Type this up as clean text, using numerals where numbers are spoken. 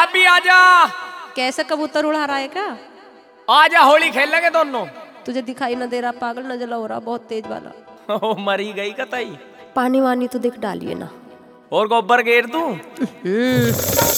भाभी आजा। कैसे कबूतर उड़ा रहा है क्या? आजा होली खेल लगे दोनों। तुझे दिखाई न दे रहा पागल, न जला हो रहा बहुत तेज वाला। ओ मरी गई कतई। पानी वानी तो दिख डालिए ना। और गोबर घेर दूं।